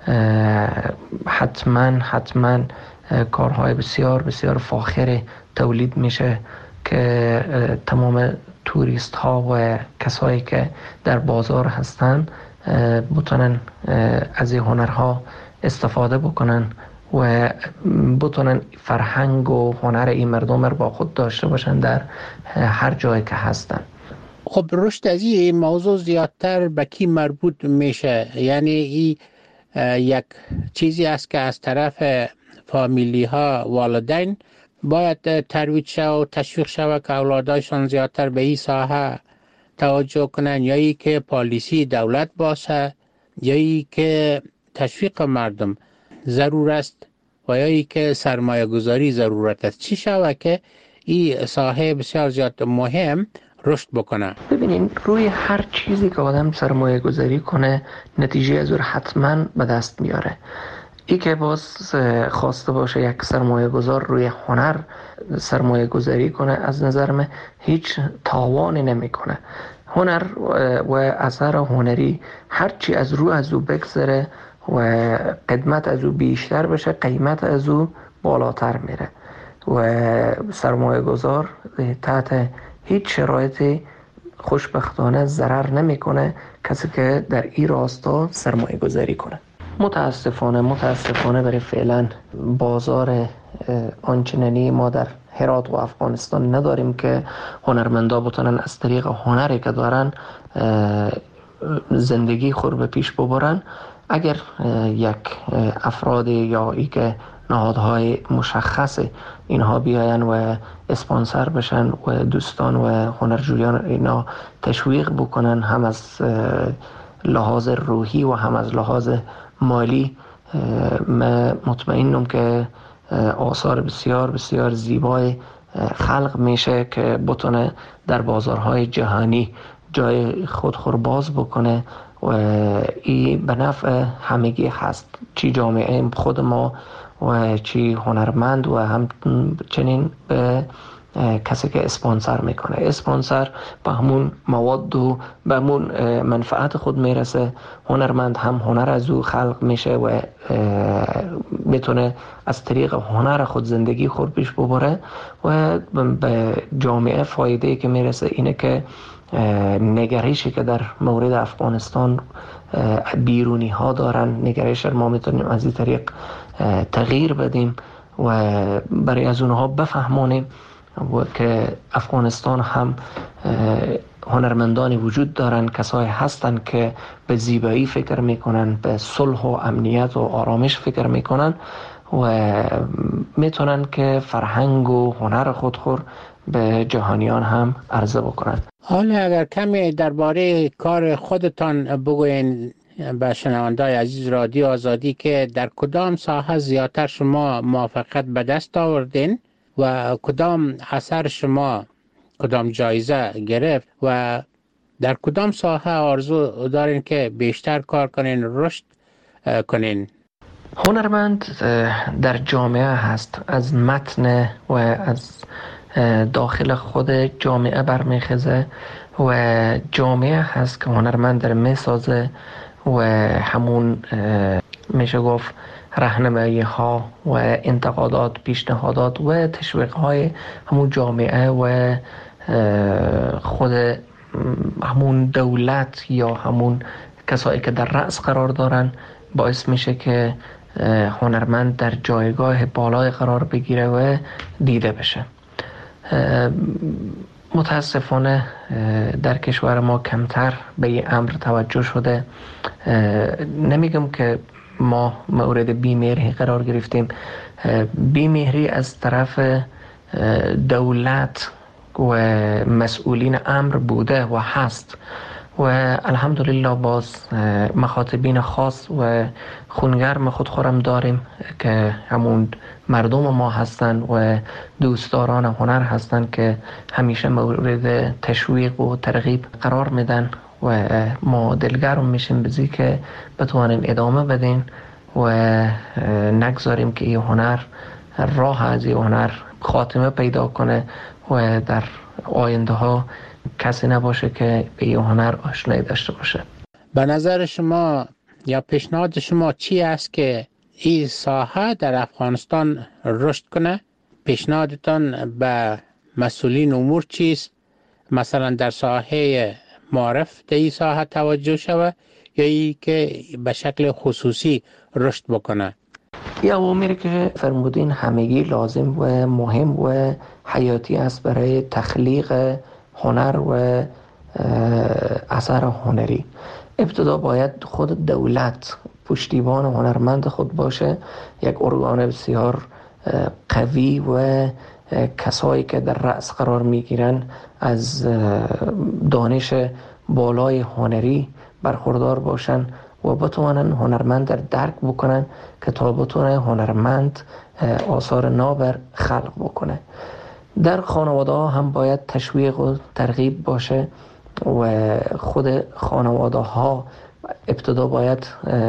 حتما حتما کارهای بسیار بسیار فاخر تولید میشه که تمام توریست ها و کسایی که در بازار هستن بتونن از این هنرها استفاده بکنن و بتونن فرهنگ و هنر این مردم رو با خود داشته باشن در هر جایی که هستن. خب رشد از این موضوع زیادتر به کی مربوط میشه؟ یعنی این یک چیزی است که از طرف فامیلی ها، والدین باید ترویج شود و تشویق شود که اولادایشان زیادتر به این ساحه توجه کنن، یا ای که پالیسی دولت باشه، یا ای که تشویق مردم ضرور است و یا ای که سرمایه گذاری ضرورت است؟ چی شود که این ساحه بسیار زیاد مهم رشد بکنه؟ ببینین روی هر چیزی که آدم سرمایه گذاری کنه نتیجه از اون حتما به دست میاره. ای که باز خواسته باشه یک سرمایه گذار روی هنر سرمایه گذاری کنه از نظر من هیچ تاوانی نمی کنه. هنر و اثر هنری هرچی از رو از او بگذره و قدمت از او بیشتر بشه قیمت از او بالاتر میره و سرمایه گذار تحت هیچ شرایطی خوشبختانه ضرر نمیکنه کسی که در این راستا سرمایه گذاری کنه. متاسفانه متاسفانه برای فعلا بازار آنچنانی ما در هرات و افغانستان نداریم که هنرمندا بتونن از طریق هنری که دارن زندگی خود به پیش ببرن. اگر یک افراد یا ای که نهادهای مشخص اینها بیاین و اسپانسر بشن و دوستان و هنرجویان اینا تشویق بکنن هم از لحاظ روحی و هم از لحاظ مالی من مطمئنم که آثار بسیار بسیار زیبای خلق میشه که بتونه در بازارهای جهانی جای خودخور باز بکنه و این به نفع همگی هست، چی جامعه خود ما و چی هنرمند و همچنین به کسی که اسپانسر میکنه. اسپانسر به همون مواد و به همون منفعت خود میرسه، هنرمند هم هنر از او خلق میشه و میتونه از طریق هنر خود زندگی خود پیش ببره و به جامعه فایده که میرسه اینه که نگرشی که در مورد افغانستان بیرونی ها دارن، نگرش ما میتونیم از این طریق تغییر بدیم و برای از اونها بفهمونیم و که افغانستان هم هنرمندانی وجود دارن، کسایی هستن که به زیبایی فکر میکنن، به صلح و امنیت و آرامش فکر میکنن و میتونن که فرهنگ و هنر خودخور به جهانیان هم عرضه بکنن. حالا اگر کمی درباره کار خودتان بگوین به شنونده‌های عزیز رادیو آزادی که در کدام ساحه زیادتر شما موفقیت به دست آوردین و کدام اثر شما کدام جایزه گرفت و در کدام ساحه آرزو دارین که بیشتر کار کنین، رشد کنین؟ هنرمند در جامعه هست، از متن و از داخل خود جامعه برمیخیزه و جامعه هست که هنرمند در میسازه و همون میشه گفت راهنمایی ها و انتقادات، پیشنهادات و تشویق های همون جامعه و خود همون دولت یا همون کسایی که در رأس قرار دارن باعث میشه که هنرمند در جایگاه بالای قرار بگیره و دیده بشه. متاسفانه در کشور ما کمتر به این امر توجه شده. نمیگم که ما مورد بیمهری قرار گرفتیم، بیمهری از طرف دولت و مسئولین امر بوده و هست و الحمدلله باز مخاطبین خاص و خونگرم خود خورم داریم که همون مردم ما هستن و دوستداران هنر هستن که همیشه مورد تشویق و ترغیب قرار میدن و ما دلگرم میشیم بزی که بتوانیم ادامه بدیم و نگذاریم که این هنر راه از این هنر خاتمه پیدا کنه و در آینده ها کسی نباشه که به این هنر آشنایی داشته باشه. به نظر شما یا پیشنهاد شما چی است که این ساحه در افغانستان رشد کنه؟ پیشنهادتان به مسئولین امور چیست؟ مثلا در ساحه معرف در این ساحه توجه شود یا ای که به شکل خصوصی رشد بکنه؟ یا اوامری که فرمودین همگی لازم و مهم و حیاتی است برای تخلیق هنر و اثر هنری. ابتدا باید خود دولت پشتیبان هنرمند خود باشه، یک ارگان بسیار قوی و کسایی که در رأس قرار میگیرن از دانش بالای هنری برخوردار باشن و بتوانن هنرمند در درک بکنن که تا بتونه هنرمند آثار نابر خلق بکنه. در خانواده ها هم باید تشویق و ترغیب باشه و خود خانواده ها ابتدا باید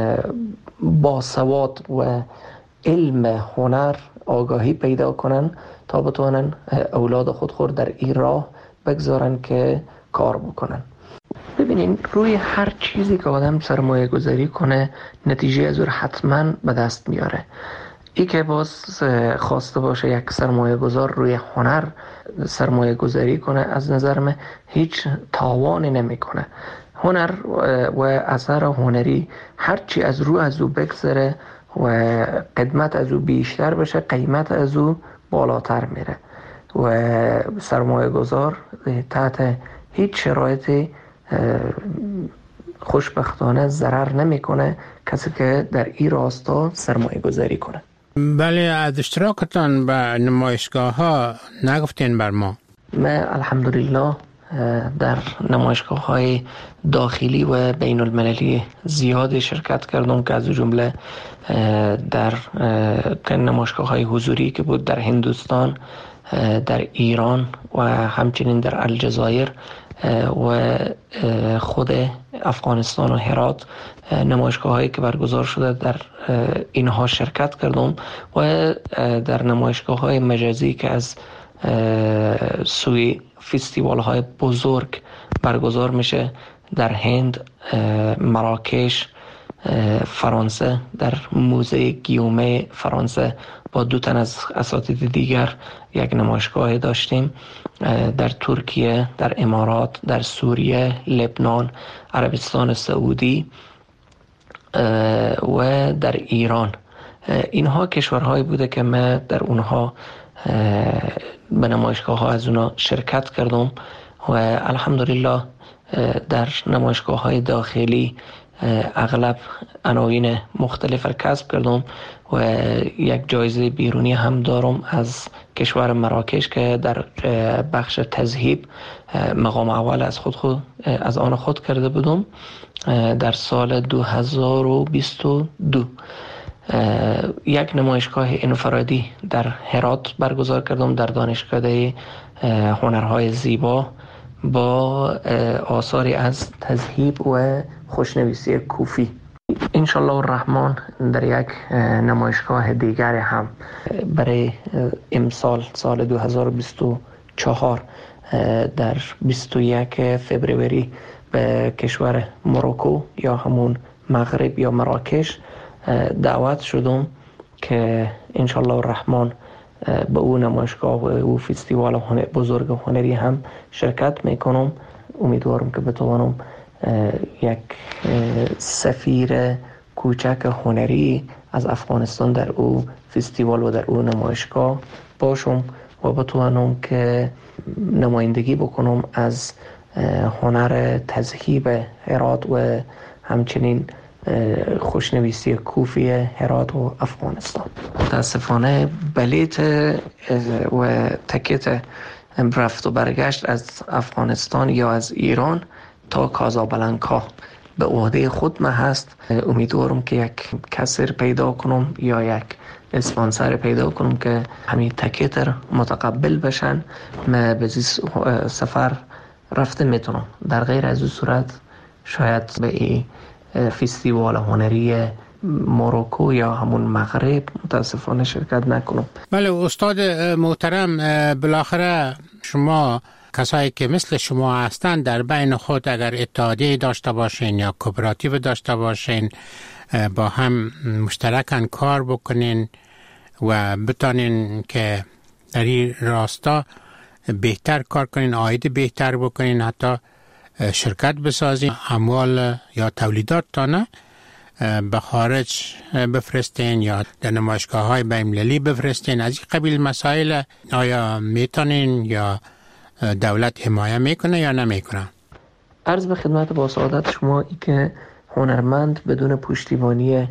باسواد و علم هنر آگاهی پیدا کنن تا بتونن اولاد خود خود در این راه بگذارن که کار بکنن. ببینین روی هر چیزی که آدم سرمایه گذاری کنه نتیجه از اون حتما به دست میاره. ای که باز خواسته باشه یک سرمایه گذار روی هنر سرمایه گذاری کنه از نظر من هیچ تاوانی نمی کنه. هنر و اثر هنری هرچی از رو از او بگذره و قدمت از او بیشتر بشه قیمت از او بالاتر میره و سرمایه گذار تحت هیچ شرایطی خوشبختانه ضرر نمیکنه کسی که در این راستا سرمایه گذاری کنه. بله، از اشتراکتان به نمایشگاه ها نگفتین بر ما؟ من الحمدلله در نمایشگاه های داخلی و بین المللی زیادی شرکت کردم که از جمله در نمایشگاه های حضوری که بود در هندوستان، در ایران و همچنین در الجزایر و خود افغانستان و هرات، نمایشگاه هایی که برگزار شده در اینها شرکت کردم و در نمایشگاه های مجازی که از سوی فستیوال های بزرگ برگزار میشه در هند، مراکش، فرانسه، در موزه گیومه فرانسه با دو تن از اساتید دیگر یک نمایشگاه داشتیم، در ترکیه، در امارات، در سوریه، لبنان، عربستان سعودی و در ایران. اینها کشورهایی بوده که من در اونها به نمایشگاه ها از اونها شرکت کردم و الحمدلله در نمایشگاه های داخلی اغلب عناوین مختلف را کسب کردم و یک جایزه بیرونی هم دارم از کشور مراکش که در بخش تذهیب مقام اول از خود, خود از آن خود کرده بودم در سال دو هزار و بیست و دو. یک نمایشگاه انفرادی در هرات برگزار کردم در دانشکده هنرهای زیبا با آثاری از تذهیب و خوشنویسی کوفی. انشالله الرحمن در یک نمایشگاه دیگر هم برای امسال سال دو هزار و بیست و چهار در بیست و یک فوریه به کشور مروکو یا همون مغرب یا مراکش دعوت شدم که انشالله الرحمن به او نمایشگاه و او فستیوال بزرگ هنری هم شرکت میکنم. امیدوارم که بتوانم یک سفیر کوچک هنری از افغانستان در او فستیوال و در او نمایشگاه باشم و بتوانم که نمایندگی بکنم از هنر تذهیب هرات و همچنین خوشنویسی کوفی هرات و افغانستان. متاسفانه بلیت و تکت رفت و برگشت از افغانستان یا از ایران تا کازابلانکا به عهده خود من هست. امیدوارم که یک کسر پیدا کنم یا یک اسپانسر پیدا کنم که همین تکت متقبل بشن من به سفر رفته میتونم. در غیر از این صورت شاید به این فستیوال هنری مروکو یا همون مغرب متاسفانه شرکت نکنم. بله استاد محترم، بالاخره شما کسایی که مثل شما هستند در بین خود اگر اتحادیه داشته باشین یا کوپراتیو داشته باشین، با هم مشترکاً کار بکنین و بتانین که در این راستا بهتر کار کنین، عاید بهتر بکنین، حتی شرکت بسازین، اموال یا تولیدات تانه به خارج بفرستین یا در نمایشگاه های بین‌المللی بفرستین. از این قبیل مسائل آیا میتونین یا دولت حمایه میکنه یا نمیکنه؟ عرض به خدمت با سعادت شما ای که هنرمند بدون پشتیبانی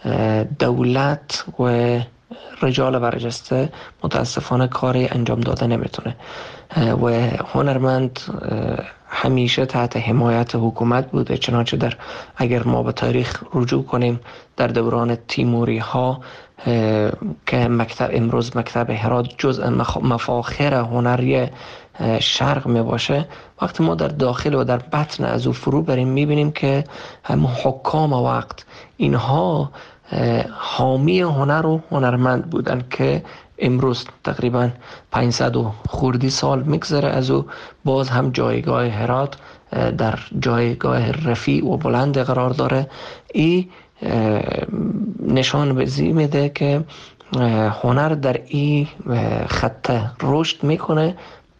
دولت و رجال برجسته متاسفانه کاری انجام داده نمیتونه و هنرمند همیشه تحت حمایت حکومت بوده. چنانچه در اگر ما به تاریخ رجوع کنیم در دوران تیموری ها که مکتب امروز مکتب هرات جزء مفاخر هنری شرق می باشه، وقتی ما در داخل و در بطن از او فرو بریم میبینیم که هم حکام وقت اینها حامی هنر و هنرمند بودن که امروز تقریبا پانصد و خوردی سال میگذره از او باز هم جایگاه هرات در جایگاه رفیع و بلند قرار داره. این نشان بزی میده که هنر در این خط رشد میکنه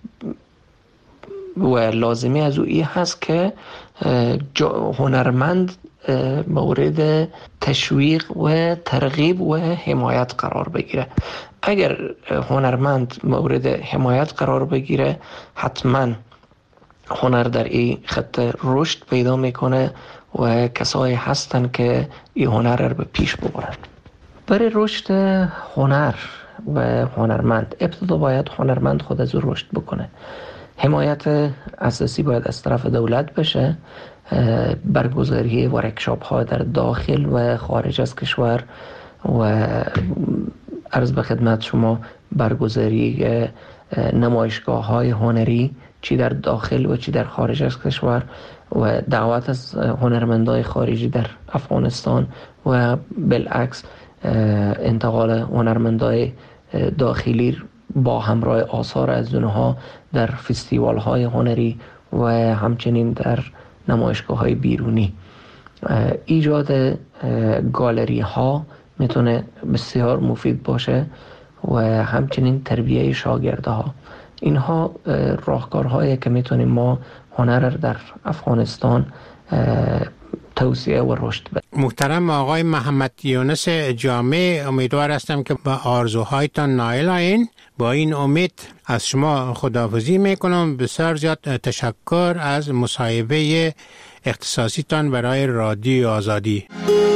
و لازمی از او این هست که هنرمند مورد تشویق و ترغیب و حمایت قرار بگیره. اگر هنرمند مورد حمایت قرار بگیره حتما هنر در این خط رشد پیدا میکنه و کسایی هستن که این هنر رو به پیش ببرن. برای رشد هنر و هنرمند ابتدا باید هنرمند خود از او رشد بکنه. حمایت اساسی باید از طرف دولت بشه، برگزاری ورکشاپ ها در داخل و خارج از کشور و عرض به خدمت شما برگزاری نمایشگاه های هنری چی در داخل و چی در خارج از کشور و دعوت از هنرمندای خارجی در افغانستان و بالعکس انتقال هنرمندای داخلی با همراه آثار از اونها در فستیوال های هنری و همچنین در نمایشگاه های بیرونی. ایجاد گالری ها میتونه بسیار مفید باشه و همچنین تربیه شاگردها. اینها راهکارهایی که میتونیم ما هنر در افغانستان توسعه و رشد بدیم. محترم آقای محمد یونس جامع، امیدوار هستم که با آرزوهایتان نائل آیین. با این امید از شما خداحافظی میکنم. بسیار زیاد تشکر از مصاحبه اختصاصیتان برای رادیو آزادی.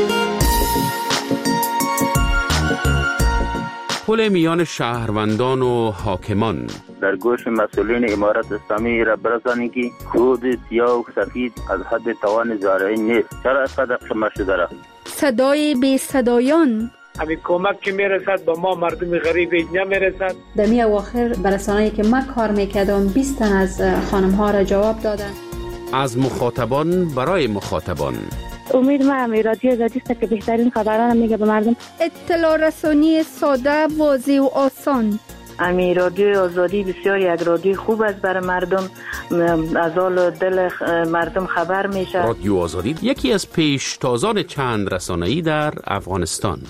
پل میان شهروندان و حاکمان. در گوش مسئولین امارت اسلامی را برسانید که خود سیاه و سفید از حد توان زارعی نیست. چرا اینقدر قمه شده را؟ صدای بی صدایان. همین کمک که میرسد با ما مردم غریب نمیرسد. در می اواخر برسانه‌ای که من کار میکردم بیست تن از خانم ها را جواب دادن. از مخاطبان برای مخاطبان. امید ما هم رادیو آزادی است که بهترین خبران میگه به مردم. اطلاع رسانی ساده، واضح و آسان. امی رادیو آزادی بسیار یک رادیو خوب است برای مردم، از حال دل مردم خبر میشه. رادیو آزادی یکی از پیشتازان چند رسانه‌ای در افغانستان.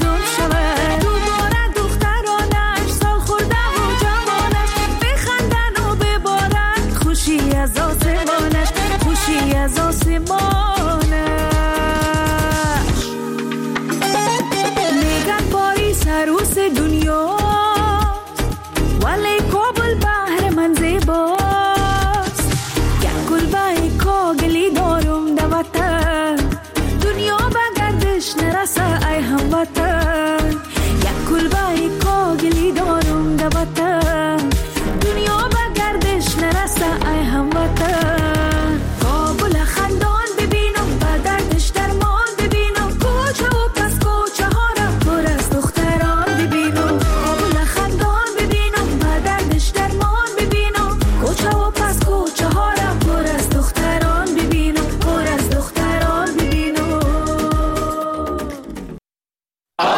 مردم شود. دوباره دخترانش سال خورده و جوانش بخندن و ببارن خوشی از آسمانش، خوشی از آسمانش. میگن پاریس عروس دنیا ولی کابل بحر من زیباست. یک کلبه کاغلی دارم در وطن، دنیا به گردش نرسه ای هموطن.